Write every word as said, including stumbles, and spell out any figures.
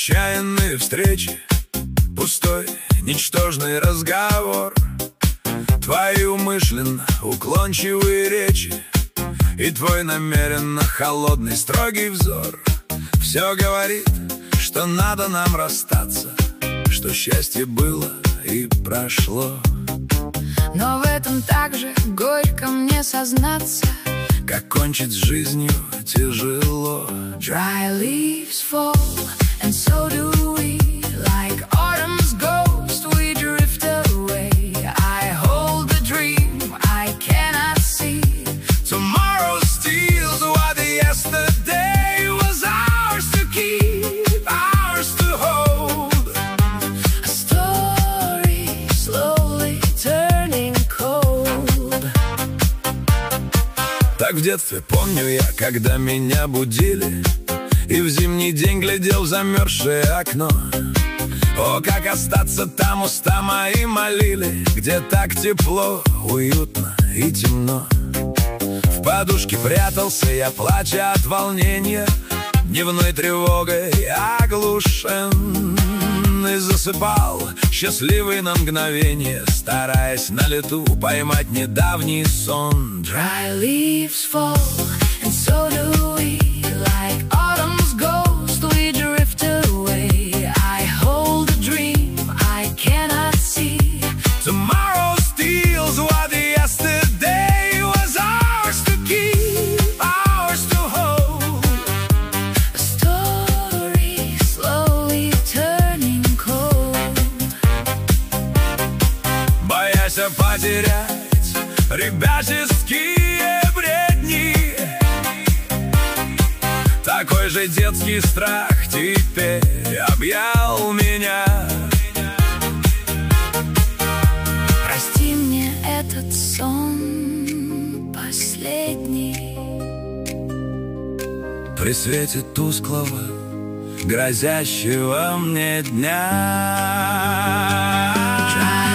Нечаянные встречи, пустой, ничтожный разговор, твои умышленно уклончивые речи и твой намеренно холодный строгий взор. Все говорит, что надо нам расстаться, что счастье было и прошло. Но в этом так же горько мне сознаться, как кончить с жизнью тяжело. Dry leaves fall, and so do we. Like autumn's ghost, we drift away. I hold the dream I cannot see. Tomorrow steals what yesterday was ours to keep, ours to hold. A story slowly turning cold. Так в детстве помню я, когда меня будили, и в зимний день глядел в замерзшее окно. О, как остаться там, уста мои молили, где так тепло, уютно и темно. В подушке прятался я, плача от волнения, дневной тревогой оглушен, и засыпал, счастливый на мгновение, стараясь на лету поймать недавний сон. Dry leaves fall, and so do we. Like autumn's ghost, we drift away. I hold a dream I cannot see. Tomorrow steals what yesterday was ours to keep, ours to hold. A story slowly turning cold. Боясь потерять ребяческие бредни, такой же детский страх теперь объял меня. Прости мне этот сон последний. При свете тусклого, грозящего мне дня.